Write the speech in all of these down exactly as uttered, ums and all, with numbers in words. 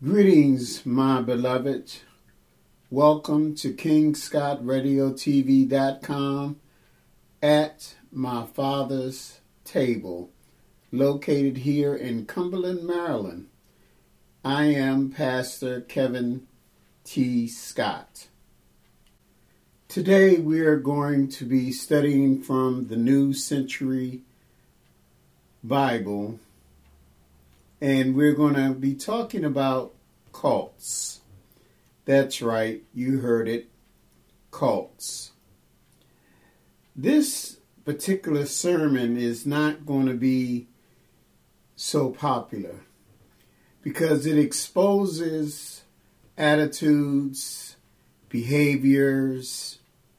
Greetings, my beloved. Welcome to King Scott Radio T V dot com at my father's table, located here in Cumberland, Maryland. I am Pastor Kevin T. Scott. Today we are going to be studying from the New Century Bible, and we're going to be talking about cults. That's right, you heard it, cults. This particular sermon is not going to be so popular because it exposes attitudes, behaviors,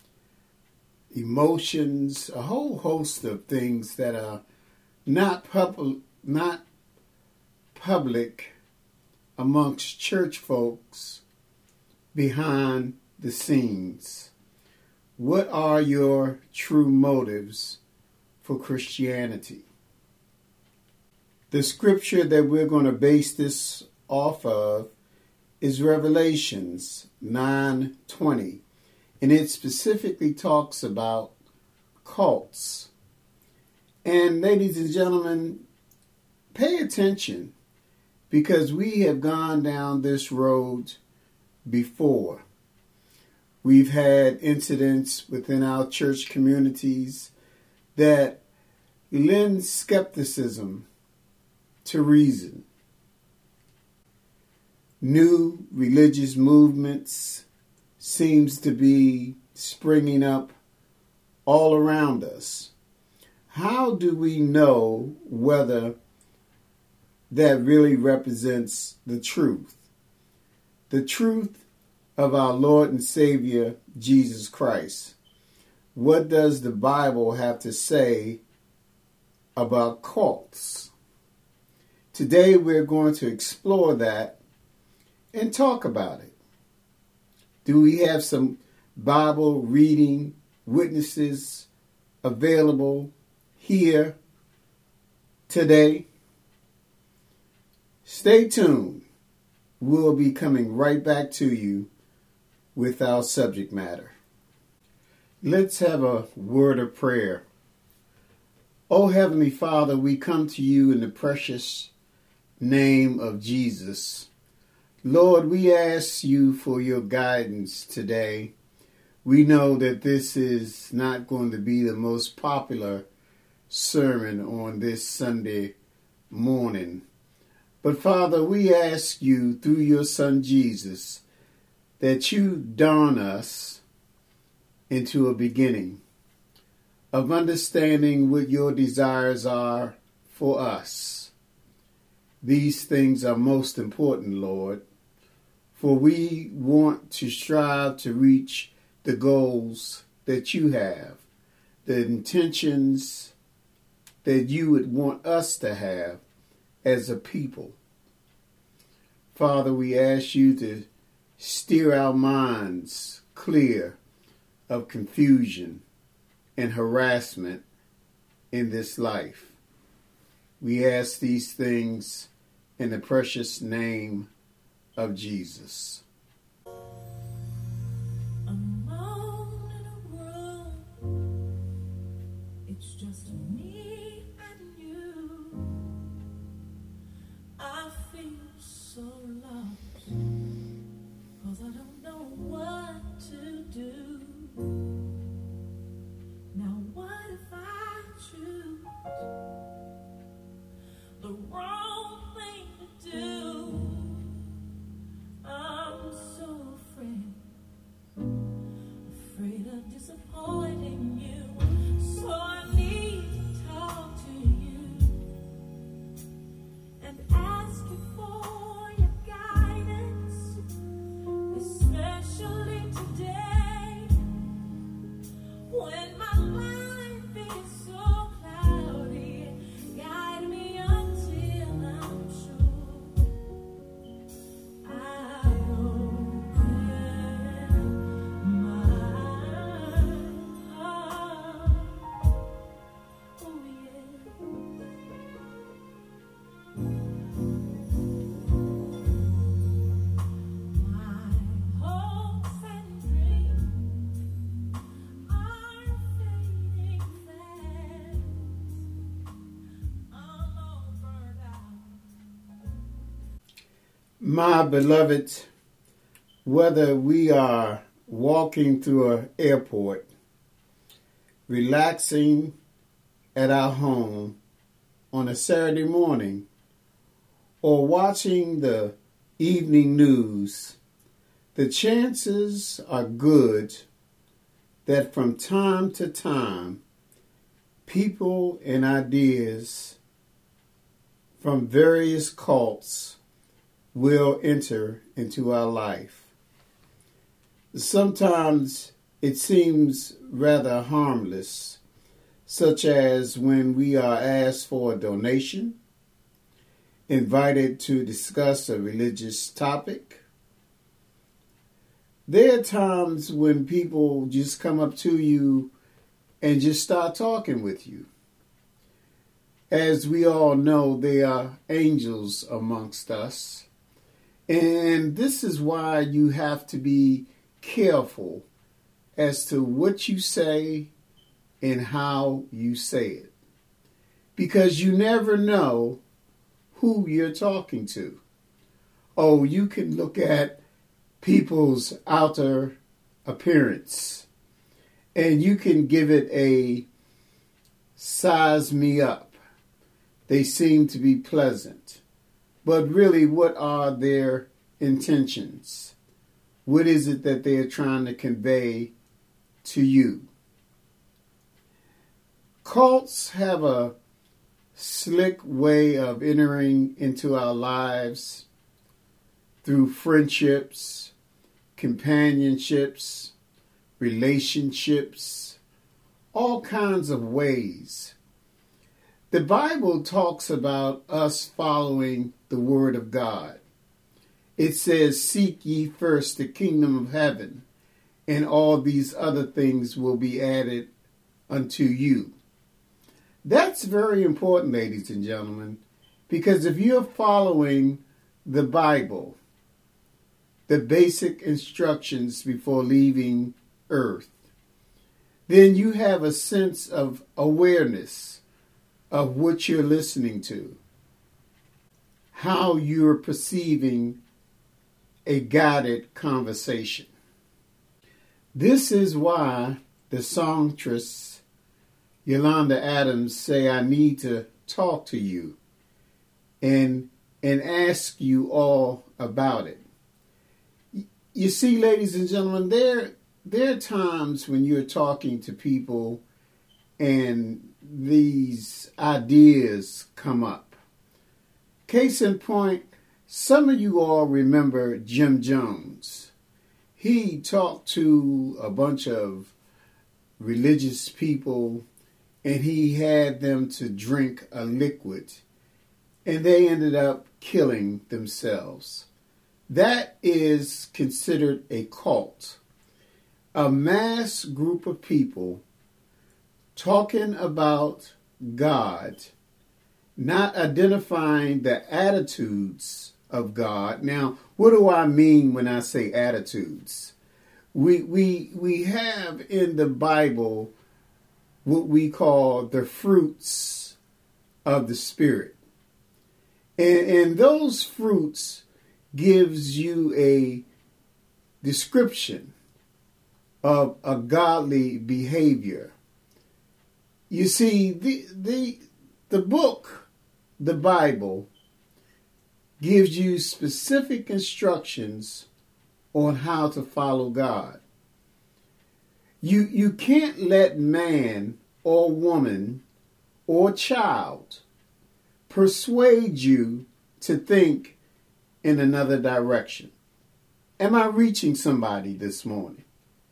emotions, a whole host of things that are not pub- not public amongst church folks behind the scenes. What are your true motives for Christianity? The scripture that we're going to base this off of is Revelations nine twenty, and it specifically talks about cults. And ladies and gentlemen, pay attention, because we have gone down this road before. We've had incidents within our church communities that lend skepticism to reason. New religious movements seems to be springing up all around us. How do we know whether that really represents the truth? The truth of our Lord and Savior, Jesus Christ. What does the Bible have to say about cults? Today we're going to explore that and talk about it. Do we have some Bible reading witnesses available here today? Stay tuned. We'll be coming right back to you with our subject matter. Let's have a word of prayer. Oh, Heavenly Father, we come to you in the precious name of Jesus. Lord, we ask you for your guidance today. We know that this is not going to be the most popular sermon on this Sunday morning. But Father, we ask you through your Son Jesus that you dawn us into a beginning of understanding what your desires are for us. These things are most important, Lord, for we want to strive to reach the goals that you have, the intentions that you would want us to have as a people. Father, we ask you to steer our minds clear of confusion and harassment in this life. We ask these things in the precious name of Jesus. Alone in a room, it's just me and you. I feel so lost, 'cause I don't know what to do. Now what if I choose the wrong thing to do? I'm My beloved, whether we are walking through an airport, relaxing at our home on a Saturday morning, or watching the evening news, the chances are good that from time to time, people and ideas from various cults will enter into our life. Sometimes it seems rather harmless, such as when we are asked for a donation, invited to discuss a religious topic. There are times when people just come up to you and just start talking with you. As we all know, there are angels amongst us. And this is why you have to be careful as to what you say and how you say it. Because you never know who you're talking to. Oh, you can look at people's outer appearance and you can give it a size me up. They seem to be pleasant. But really, what are their intentions? What is it that they are trying to convey to you? Cults have a slick way of entering into our lives through friendships, companionships, relationships, all kinds of ways. The Bible talks about us following the Word of God. It says, "Seek ye first the kingdom of heaven, and all these other things will be added unto you." That's very important, ladies and gentlemen, because if you're following the Bible, the basic instructions before leaving earth, then you have a sense of awareness of what you're listening to, how you're perceiving a guided conversation. This is why the songstress Yolanda Adams say, "I need to talk to you and and ask you all about it." You see, ladies and gentlemen, there there are times when you're talking to people and these ideas come up. Case in point, some of you all remember Jim Jones. He talked to a bunch of religious people and he had them to drink a liquid and they ended up killing themselves. That is considered a cult. A mass group of people talking about God, not identifying the attitudes of God. Now, what do I mean when I say attitudes? We we we have in the Bible what we call the fruits of the Spirit. And, and those fruits gives you a description of a godly behavior. You see, the the the book, the Bible, gives you specific instructions on how to follow God. You you can't let man or woman or child persuade you to think in another direction. Am I reaching somebody this morning?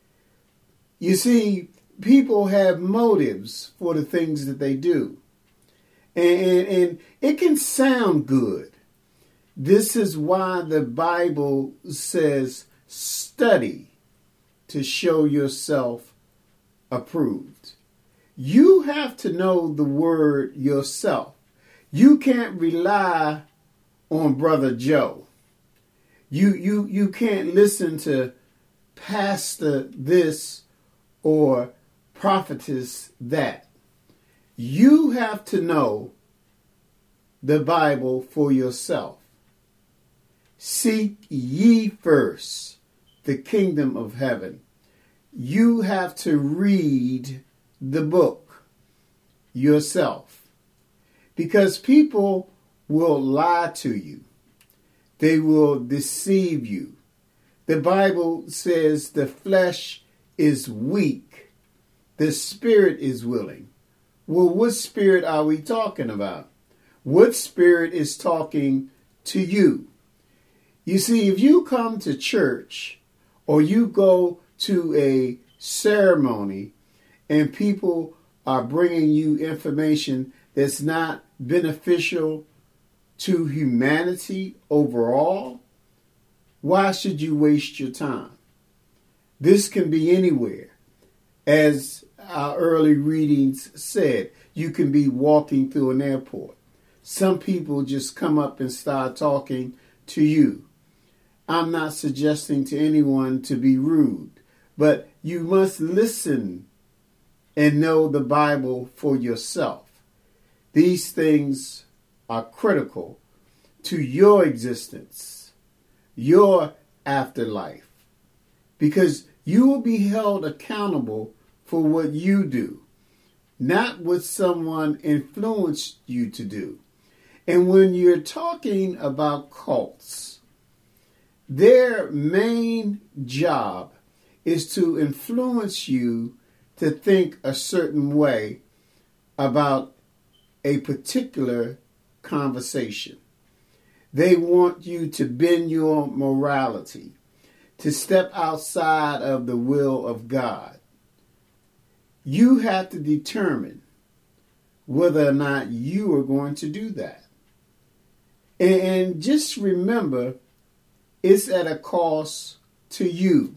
You see, people have motives for the things that they do. And, and, and it can sound good. This is why the Bible says, study to show yourself approved. You have to know the word yourself. You can't rely on Brother Joe. You, you, you can't listen to Pastor this or prophetess that. You have to know the Bible for yourself. Seek ye first the kingdom of heaven. You have to read the book yourself, because people will lie to you. They will deceive you. The Bible says the flesh is weak, the spirit is willing. Well, what spirit are we talking about? What spirit is talking to you? You see, if you come to church or you go to a ceremony and people are bringing you information that's not beneficial to humanity overall, why should you waste your time? This can be anywhere. As our early readings said, you can be walking through an airport. Some people just come up and start talking to you. I'm not suggesting to anyone to be rude, but you must listen and know the Bible for yourself. These things are critical to your existence, your afterlife, because you will be held accountable for what you do, not what someone influenced you to do. And when you're talking about cults, their main job is to influence you to think a certain way about a particular conversation. They want you to bend your morality, to step outside of the will of God. You have to determine whether or not you are going to do that. And just remember, it's at a cost to you.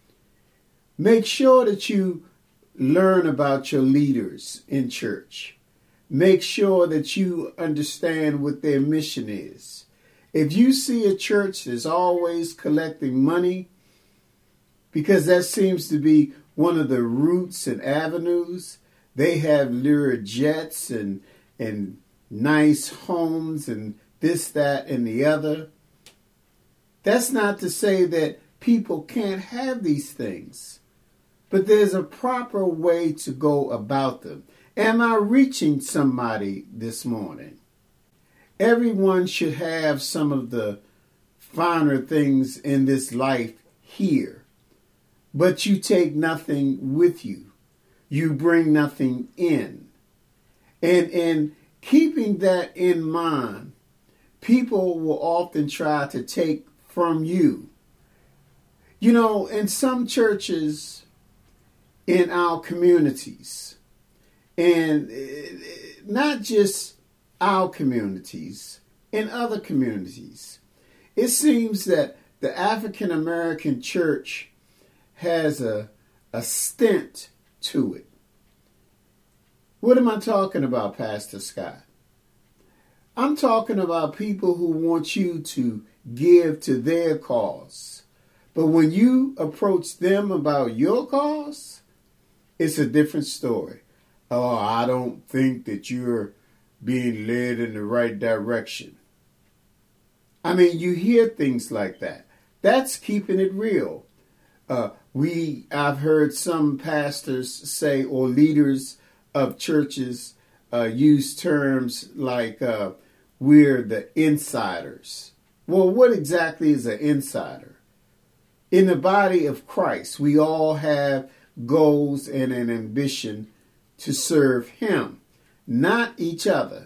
Make sure that you learn about your leaders in church. Make sure that you understand what their mission is. If you see a church that's always collecting money, because that seems to be one of the routes and avenues, they have lure jets and and nice homes and this, that, and the other. That's not to say that people can't have these things, but there's a proper way to go about them. Am I reaching somebody this morning? Everyone should have some of the finer things in this life here, but you take nothing with you. You bring nothing in. And in keeping that in mind, people will often try to take from you. You know, in some churches in our communities, and not just our communities, in other communities, it seems that the African American church has a, a stint to it. What am I talking about, Pastor Scott? I'm talking about people who want you to give to their cause. But when you approach them about your cause, it's a different story. Oh, I don't think that you're being led in the right direction. I mean, you hear things like that. That's keeping it real. Uh, we, I've heard some pastors say, or leaders of churches uh, use terms like, uh, we're the insiders. Well, what exactly is an insider? In the body of Christ, we all have goals and an ambition to serve Him, not each other.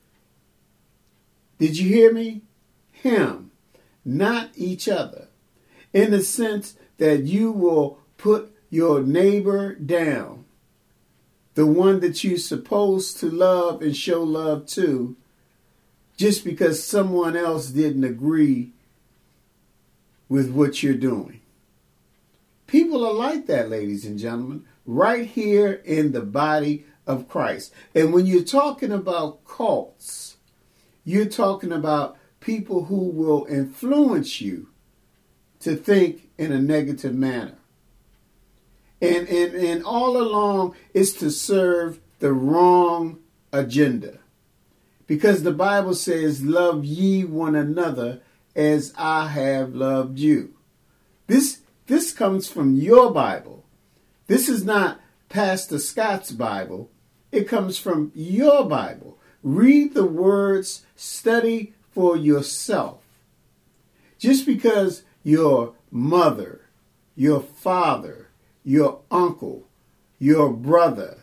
Did you hear me? Him, not each other. In the sense that you will put your neighbor down, the one that you're supposed to love and show love to, just because someone else didn't agree with what you're doing. People are like that, ladies and gentlemen, right here in the body of Christ. And when you're talking about cults, you're talking about people who will influence you to think in a negative manner. And, and, and all along is to serve the wrong agenda. Because the Bible says, love ye one another as I have loved you. This, this comes from your Bible. This is not Pastor Scott's Bible. It comes from your Bible. Read the words, study for yourself. Just because your mother, your father, your uncle, your brother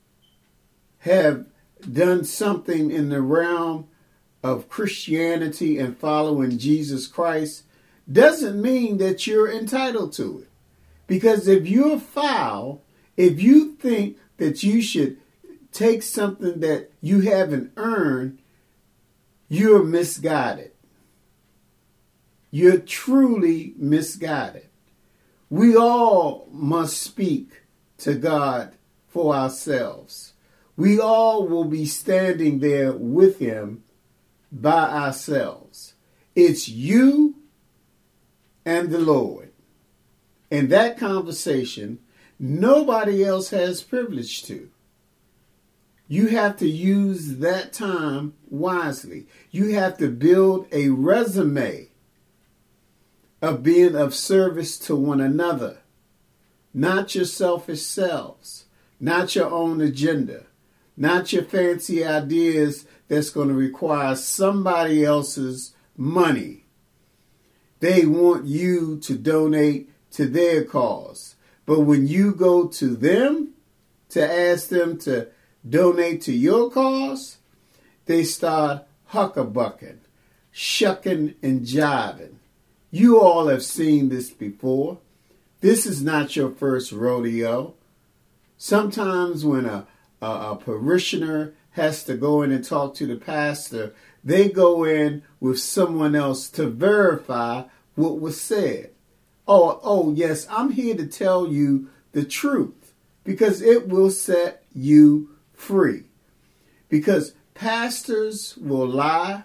have done something in the realm of Christianity and following Jesus Christ doesn't mean that you're entitled to it. Because if you're foul, if you think that you should take something that you haven't earned, you're misguided. You're truly misguided. We all must speak to God for ourselves. We all will be standing there with him by ourselves. It's you and the Lord. In that conversation, nobody else has privilege to. You have to use that time wisely. You have to build a resume of being of service to one another. Not your selfish selves. Not your own agenda. Not your fancy ideas that's going to require somebody else's money. They want you to donate to their cause. But when you go to them to ask them to donate to your cause, they start huckabucking, shucking and jiving. You all have seen this before. This is not your first rodeo. Sometimes when a, a, a parishioner has to go in and talk to the pastor, they go in with someone else to verify what was said. Oh, oh yes, I'm here to tell you the truth because it will set you free. Because pastors will lie.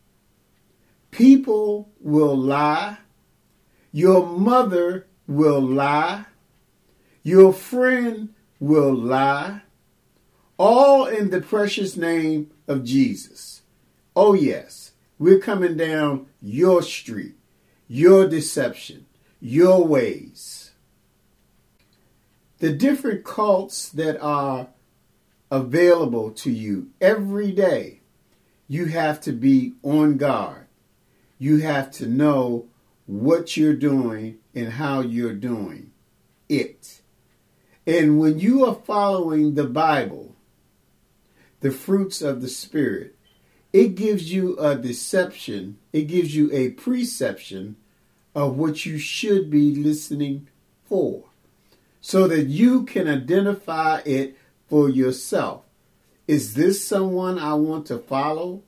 People will lie. Your mother will lie. Your friend will lie. All in the precious name of Jesus. Oh yes, we're coming down your street, your deception, your ways. The different cults that are available to you every day, you have to be on guard. You have to know what you're doing and how you're doing it. And when you are following the Bible, the fruits of the Spirit, it gives you a deception. It gives you a perception of what you should be listening for so that you can identify it for yourself. Is this someone I want to follow?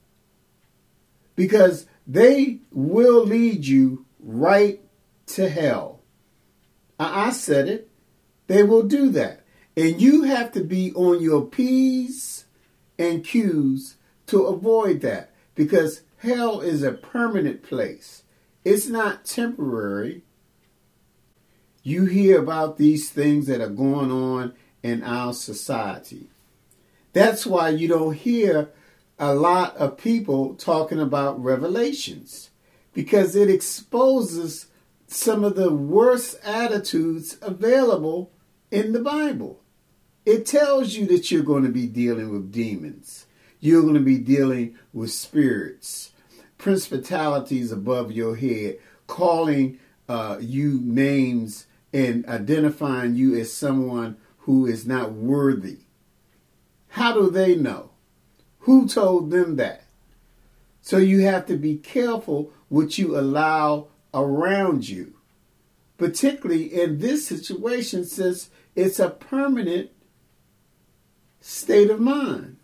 Because they will lead you right to hell. I, I said it. They will do that. And you have to be on your P's and Q's to avoid that. Because hell is a permanent place. It's not temporary. You hear about these things that are going on in our society. That's why you don't hear a lot of people talking about Revelations, because it exposes some of the worst attitudes available in the Bible. It tells you that you're going to be dealing with demons. You're going to be dealing with spirits, principalities above your head, calling uh, you names and identifying you as someone who is not worthy. How do they know? Who told them that? So you have to be careful what you allow around you, particularly in this situation, since it's a permanent state of mind.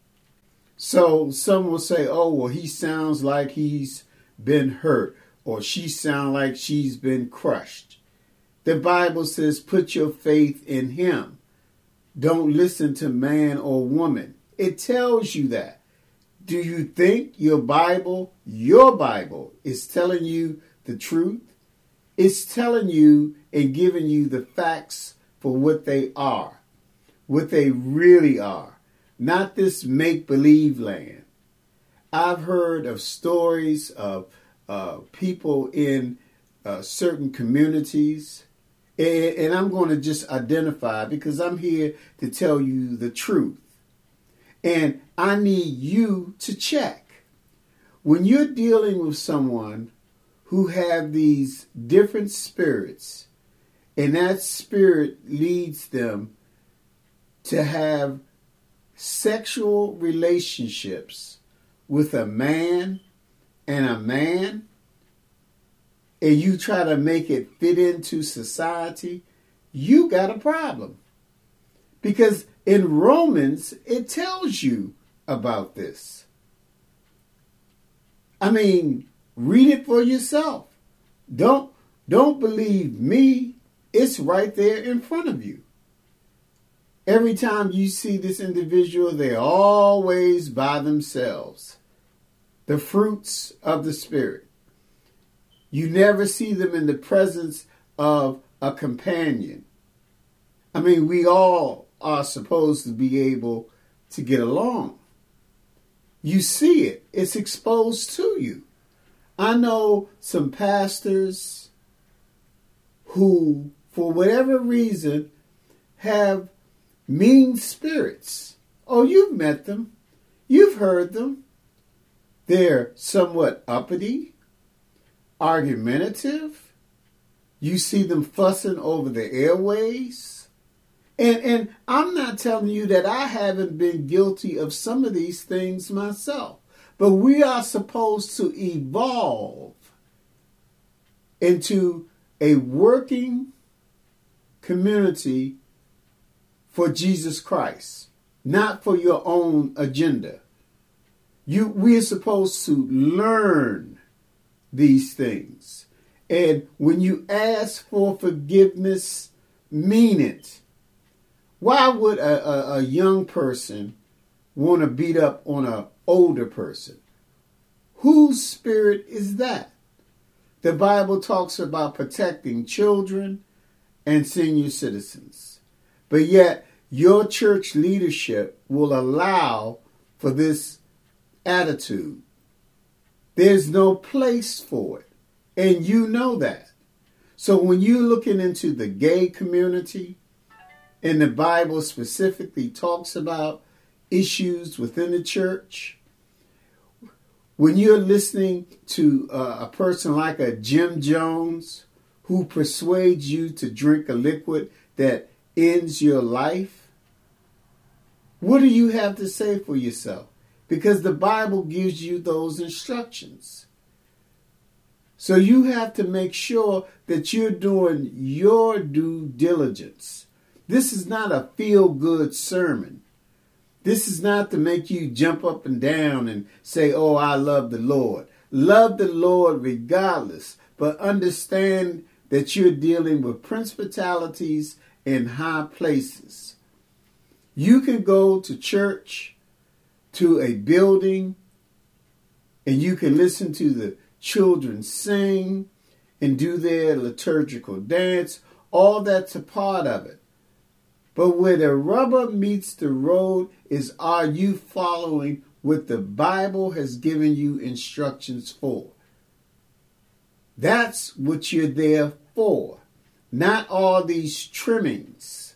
So some will say, oh, well, he sounds like he's been hurt, or she sounds like she's been crushed. The Bible says, put your faith in him. Don't listen to man or woman. It tells you that. Do you think your Bible, your Bible, is telling you the truth? It's telling you and giving you the facts for what they are, what they really are, not this make-believe land. I've heard of stories of uh, people in uh, certain communities. And, and I'm going to just identify because I'm here to tell you the truth. And I need you to check. When you're dealing with someone who have these different spirits, and that spirit leads them to have sexual relationships with a man and a man, and you try to make it fit into society, you got a problem. Because in Romans, it tells you about this. I mean, read it for yourself. Don't, don't believe me. It's right there in front of you. Every time you see this individual, they're always by themselves. The fruits of the Spirit. You never see them in the presence of a companion. I mean, we all are supposed to be able to get along. You see it. It's exposed to you. I know some pastors who, for whatever reason, have mean spirits. Oh, you've met them. You've heard them. They're somewhat uppity, argumentative. You see them fussing over the airways. And, and I'm not telling you that I haven't been guilty of some of these things myself. But we are supposed to evolve into a working community for Jesus Christ, not for your own agenda. You, we're supposed to learn these things. And when you ask for forgiveness, mean it. Why would a, a, a young person want to beat up on an older person? Whose spirit is that? The Bible talks about protecting children and senior citizens. But yet, your church leadership will allow for this attitude. There's no place for it. And you know that. So when you're looking into the gay community, and the Bible specifically talks about issues within the church, when you're listening to uh, a person like a Jim Jones who persuades you to drink a liquid that ends your life, what do you have to say for yourself? Because the Bible gives you those instructions. So you have to make sure that you're doing your due diligence. This is not a feel-good sermon. This is not to make you jump up and down and say, oh, I love the Lord. Love the Lord regardless, but understand that you're dealing with principalities in high places. You can go to church, to a building, and you can listen to the children sing and do their liturgical dance. All that's a part of it. But where the rubber meets the road is, are you following what the Bible has given you instructions for? That's what you're there for. Not all these trimmings.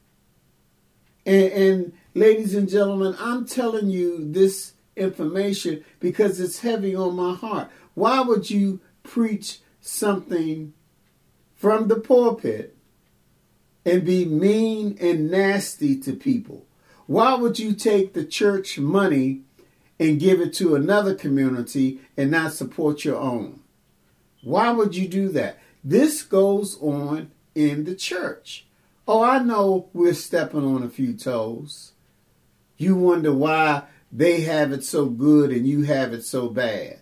And, and ladies and gentlemen, I'm telling you this information because it's heavy on my heart. Why would you preach something from the pulpit and be mean and nasty to people? Why would you take the church money and give it to another community and not support your own? Why would you do that? This goes on in the church. Oh, I know we're stepping on a few toes. You wonder why they have it so good and you have it so bad.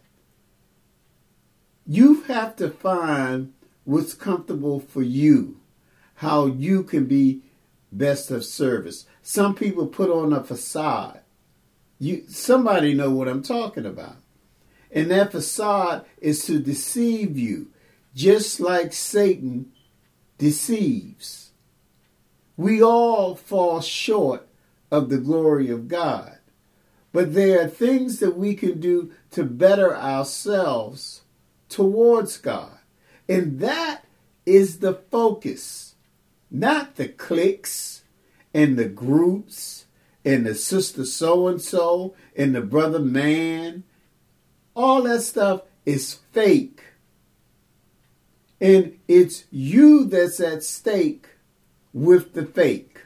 You have to find what's comfortable for you, how you can be best of service. Some people put on a facade. You, somebody know what I'm talking about. And that facade is to deceive you, just like Satan deceives. We all fall short of the glory of God. But there are things that we can do to better ourselves towards God. And that is the focus, not the cliques and the groups and the sister so-and-so and the brother man. All that stuff is fake. And it's you that's at stake with the fake.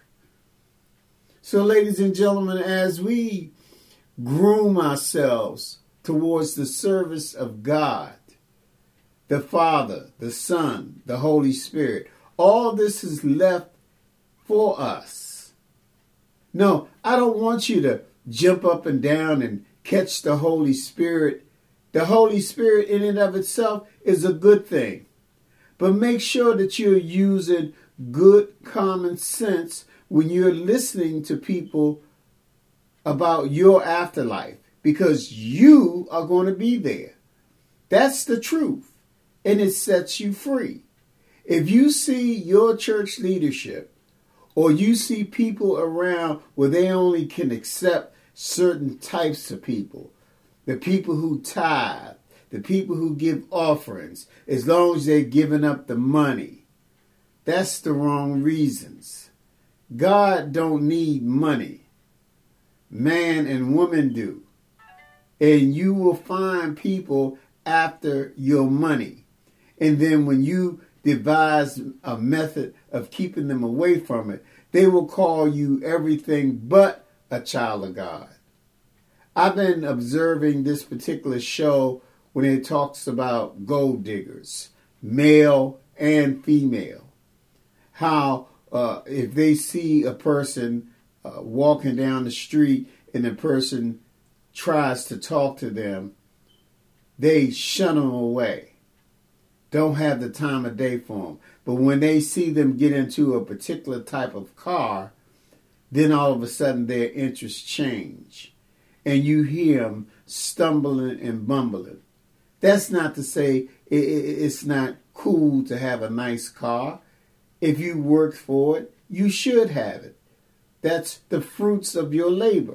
So, ladies and gentlemen, as we groom ourselves towards the service of God, the Father, the Son, the Holy Spirit, all this is left for us. No, I don't want you to jump up and down and catch the Holy Spirit. The Holy Spirit in and of itself is a good thing. But make sure that you're using good common sense when you're listening to people about your afterlife, because you are going to be there. That's the truth, and it sets you free. If you see your church leadership, or you see people around where they only can accept certain types of people, the people who tithe, the people who give offerings, as long as they're giving up the money, that's the wrong reasons. God don't need money. Man and woman do. And you will find people after your money. And then when you devise a method of keeping them away from it, they will call you everything but a child of God. I've been observing this particular show when it talks about gold diggers, male and female. How uh, if they see a person uh, walking down the street and the person tries to talk to them, they shun them away. Don't have the time of day for them. But when they see them get into a particular type of car, then all of a sudden their interests change. And you hear them stumbling and bumbling. That's not to say it's not cool to have a nice car. If you worked for it, you should have it. That's the fruits of your labor.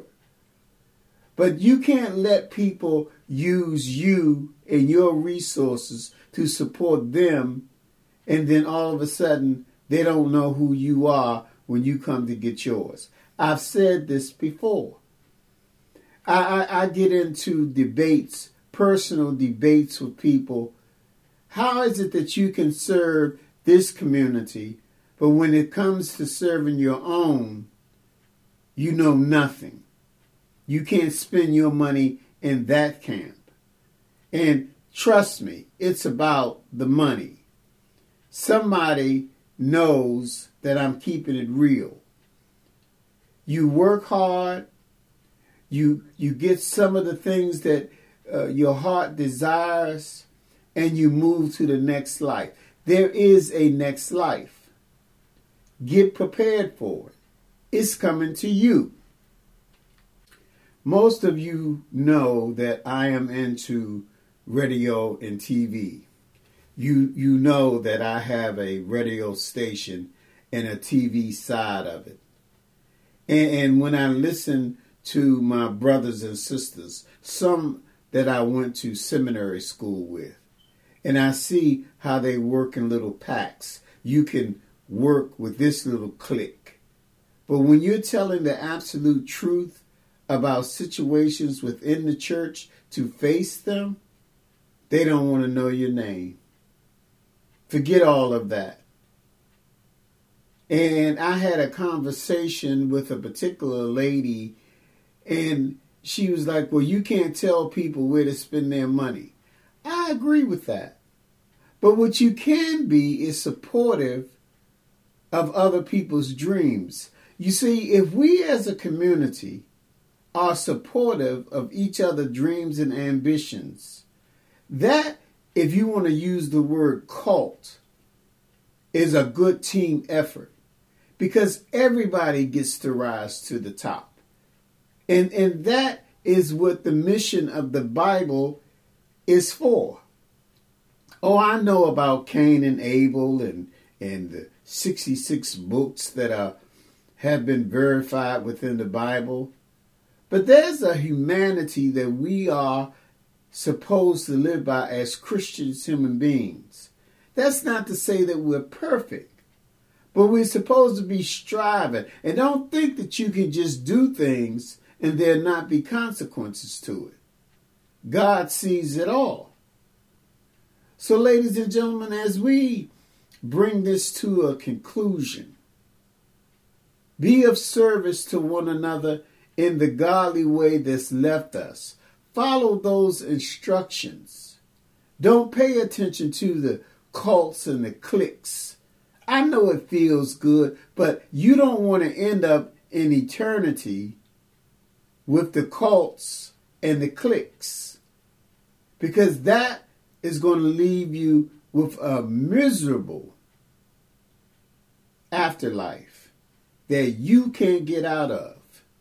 But you can't let people use you and your resources to support them, and then all of a sudden they don't know who you are when you come to get yours. I've said this before. I, I, I get into debates, personal debates with people. How is it that you can serve this community, but when it comes to serving your own, you know nothing? You can't spend your money in that camp. And trust me, it's about the money. Somebody knows that I'm keeping it real. You work hard. You you get some of the things that uh, your heart desires, and you move to the next life. There is a next life. Get prepared for it. It's coming to you. Most of you know that I am into radio and T V. You you know that I have a radio station and a T V side of it. And, and when I listen to my brothers and sisters, some that I went to seminary school with, and I see how they work in little packs. You can work with this little clique. But when you're telling the absolute truth about situations within the church to face them, they don't want to know your name. Forget all of that. And I had a conversation with a particular lady, and she was like, well, you can't tell people where to spend their money. I agree with that. But what you can be is supportive of other people's dreams. You see, if we as a community are supportive of each other's dreams and ambitions, that, if you want to use the word cult, is a good team effort, because everybody gets to rise to the top. And, and that is what the mission of the Bible is for. Oh, I know about Cain and Abel and, and the sixty-six books that are, have been verified within the Bible. But there's a humanity that we are supposed to live by as Christians, human beings. That's not to say that we're perfect, but we're supposed to be striving. And don't think that you can just do things and there not be consequences to it. God sees it all. So, ladies and gentlemen, as we bring this to a conclusion, be of service to one another in the godly way that's left us. Follow those instructions. Don't pay attention to the cults and the cliques. I know it feels good, but you don't want to end up in eternity with the cults and the cliques, because that is going to leave you with a miserable afterlife that you can't get out of.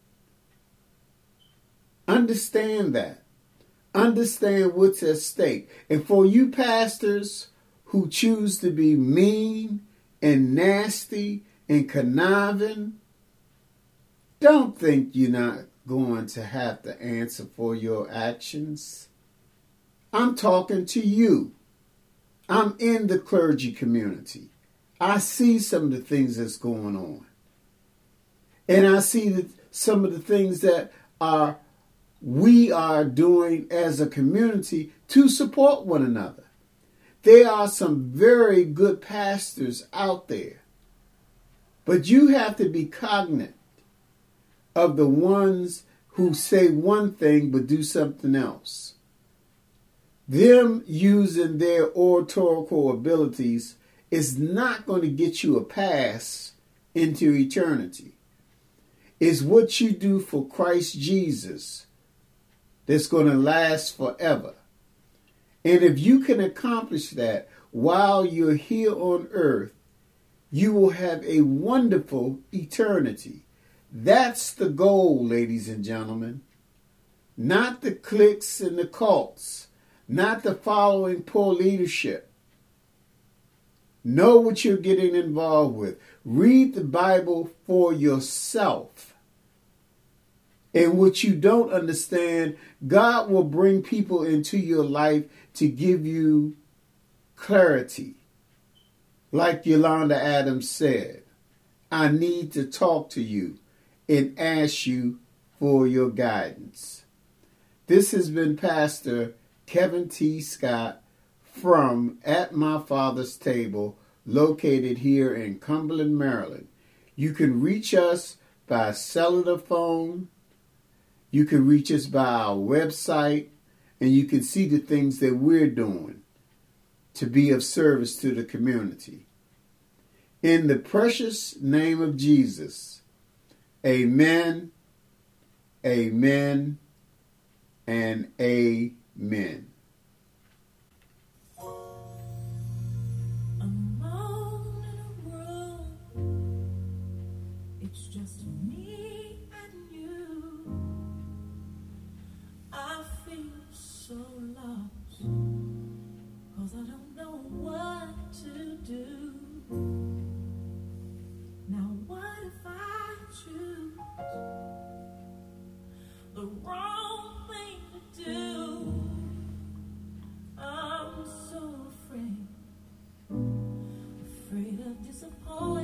Understand that. Understand what's at stake. And for you pastors who choose to be mean and nasty and conniving, don't think you're not going to have to answer for your actions. I'm talking to you. I'm in the clergy community. I see some of the things that's going on. And I see that some of the things that are we are doing as a community to support one another. There are some very good pastors out there. But you have to be cognizant of the ones who say one thing but do something else. Them using their oratorical abilities is not going to get you a pass into eternity. It's what you do for Christ Jesus that's going to last forever. And if you can accomplish that while you're here on earth, you will have a wonderful eternity. That's the goal, ladies and gentlemen. Not the cliques and the cults. Not the following poor leadership. Know what you're getting involved with. Read the Bible for yourself. And what you don't understand, God will bring people into your life to give you clarity. Like Yolanda Adams said, I need to talk to you and ask you for your guidance. This has been Pastor Kevin T. Scott from At My Father's Table, located here in Cumberland, Maryland. You can reach us by cellular phone. You can reach us by our website, and you can see the things that we're doing to be of service to the community. In the precious name of Jesus, amen, amen, and amen. I'm alone in a room. It's just me and you. I feel so lost, 'cause I don't know what to do. Now what if I choose the wrong thing to do? I'm so afraid, afraid of disappointment.